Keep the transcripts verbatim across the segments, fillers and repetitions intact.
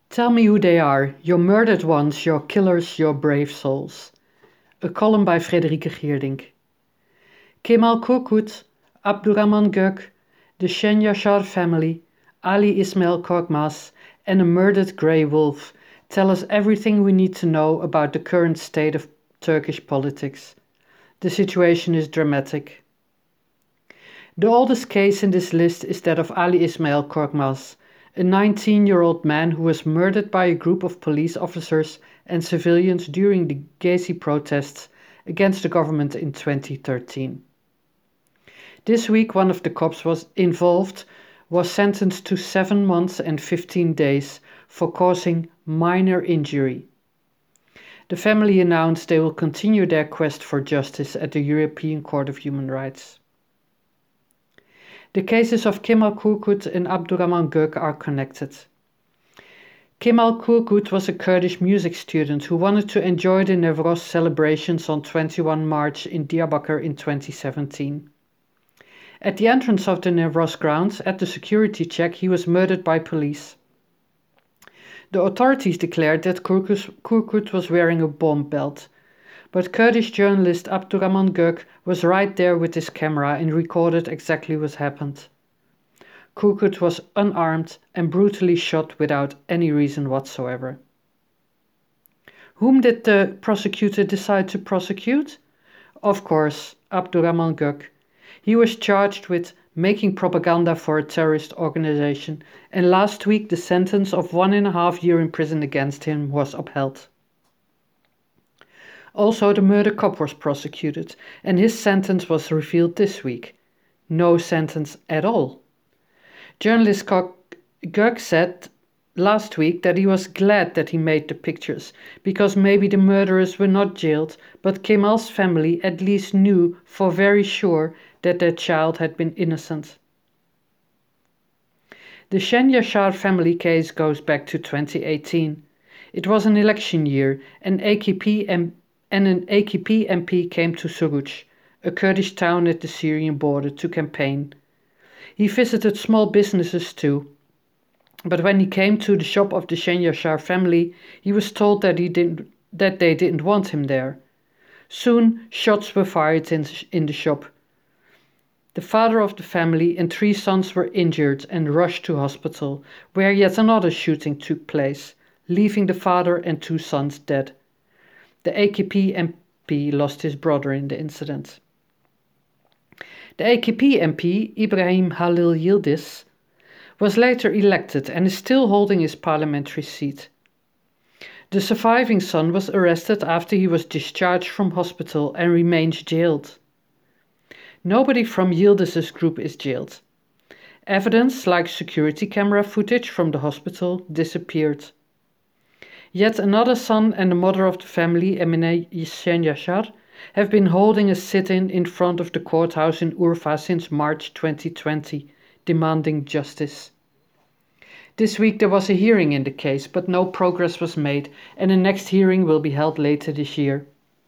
Tell me who they are, your murdered ones, your killers, your brave souls. A column by Frederike Geerdink. Kemal Korkut, Abdurrahman Gök, the Shen Yashar family, Ali Ismail Korkmaz, and a murdered grey wolf tell us everything we need to know about the current state of Turkish politics. The situation is dramatic. The oldest case in this list is that of Ali Ismail Korkmaz, a nineteen-year-old man who was murdered by a group of police officers and civilians during the Gezi protests against the government in twenty thirteen. This week, one of the cops was involved was sentenced to seven months and fifteen days for causing minor injury. The family announced they will continue their quest for justice at the European Court of Human Rights. The cases of Kemal Korkut and Abdurrahman Gök are connected. Kemal Korkut was a Kurdish music student who wanted to enjoy the Newroz celebrations on twenty-first of March in Diyarbakir in twenty seventeen. At the entrance of the Newroz grounds, at the security check, he was murdered by police. The authorities declared that Korkut was wearing a bomb belt, but Kurdish journalist Abdurrahman Gök was right there with his camera and recorded exactly what happened. Korkut was unarmed and brutally shot without any reason whatsoever. Whom did the prosecutor decide to prosecute? Of course, Abdurrahman Gök. He was charged with making propaganda for a terrorist organization, and last week the sentence of one and a half year in prison against him was upheld. Also, the murder cop was prosecuted, and his sentence was revealed this week. No sentence at all. Journalist Gök said last week that he was glad that he made the pictures, because maybe the murderers were not jailed, but Kemal's family at least knew for very sure that their child had been innocent. The Shen Yashar family case goes back to twenty eighteen. It was an election year, and A K P and and an A K P M P came to Suruç, a Kurdish town at the Syrian border, to campaign. He visited small businesses too, but when he came to the shop of the Shen Yashar family, he was told that, he didn't, that they didn't want him there. Soon, shots were fired in, in the shop. The father of the family and three sons were injured and rushed to hospital, where yet another shooting took place, leaving the father and two sons dead. The A K P M P lost his brother in the incident. The A K P M P, Ibrahim Halil Yildiz, was later elected and is still holding his parliamentary seat. The surviving son was arrested after he was discharged from hospital and remains jailed. Nobody from Yildiz's group is jailed. Evidence, like security camera footage from the hospital, disappeared. Yet another son and the mother of the family, Emine Shen Yashar, have been holding a sit-in in front of the courthouse in Urfa since March twenty twenty, demanding justice. This week there was a hearing in the case, but no progress was made, and the next hearing will be held later this year.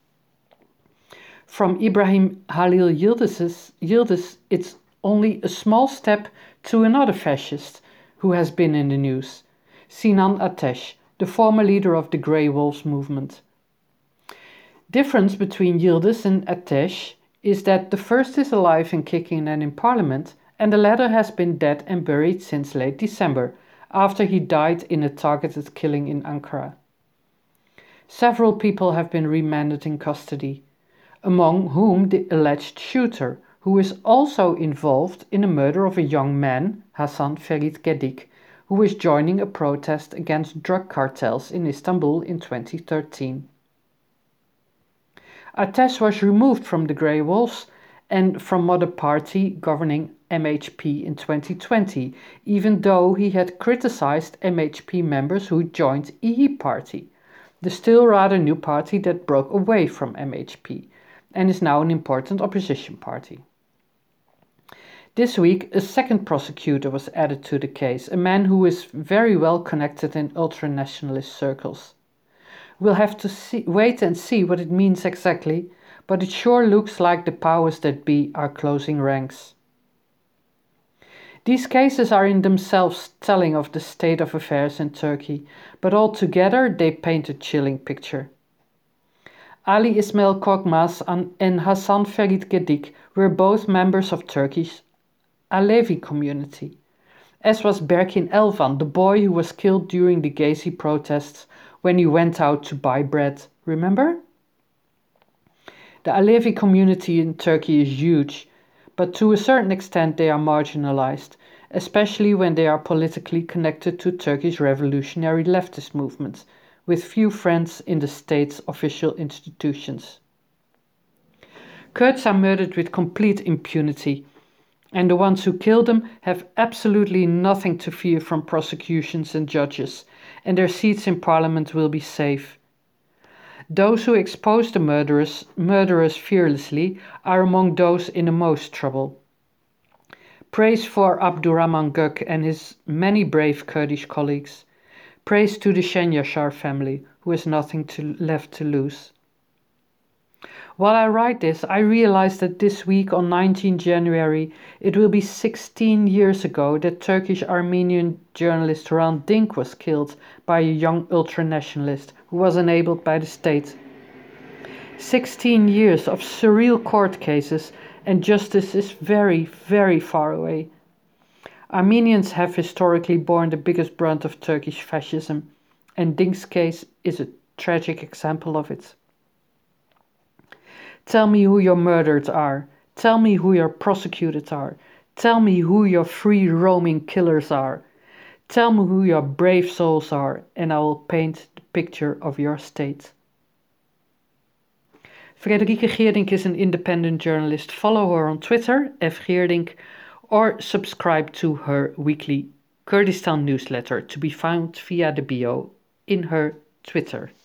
From Ibrahim Halil Yildiz, Yildiz, it's only a small step to another fascist who has been in the news, Sinan Ateş, the former leader of the Grey Wolves movement. Difference between Yildiz and Ateş is that the first is alive and kicking and in parliament, and the latter has been dead and buried since late December, after he died in a targeted killing in Ankara. Several people have been remanded in custody, among whom the alleged shooter, who is also involved in the murder of a young man, Hasan Ferit Gedik, who is joining a protest against drug cartels in Istanbul in twenty thirteen. Ateş was removed from the Grey Wolves and from Mother Party governing M H P in twenty twenty, even though he had criticized M H P members who joined İYİ Party, the still rather new party that broke away from M H P and is now an important opposition party. This week, a second prosecutor was added to the case, a man who is very well connected in ultra-nationalist circles. We'll have to see, wait and see what it means exactly, but it sure looks like the powers that be are closing ranks. These cases are in themselves telling of the state of affairs in Turkey, but altogether they paint a chilling picture. Ali Ismail Korkmaz and Hasan Ferit Gedik were both members of Turkey's Alevi community, as was Berkin Elvan, the boy who was killed during the Gezi protests when he went out to buy bread. Remember? The Alevi community in Turkey is huge, but to a certain extent they are marginalized, especially when they are politically connected to Turkey's revolutionary leftist movements, with few friends in the state's official institutions. Kurds are murdered with complete impunity, and the ones who kill them have absolutely nothing to fear from prosecutions and judges, and their seats in parliament will be safe. Those who expose the murderers, murderers fearlessly are among those in the most trouble. Praise for Abdurrahman Gök and his many brave Kurdish colleagues. Praise to the Shenyashar family, who has nothing to, left to lose. While I write this, I realize that this week on nineteenth January, it will be sixteen years ago that Turkish Armenian journalist Hrant Dink was killed by a young ultranationalist who was enabled by the state. sixteen years of surreal court cases, and justice is very, very far away. Armenians have historically borne the biggest brunt of Turkish fascism, and Dink's case is a tragic example of it. Tell me who your murdered are. Tell me who your prosecuted are. Tell me who your free-roaming killers are. Tell me who your brave souls are, and I will paint the picture of your state. Frederike Geerdink is an independent journalist. Follow her on Twitter, f geerdink, or subscribe to her weekly Kurdistan newsletter to be found via the bio in her Twitter.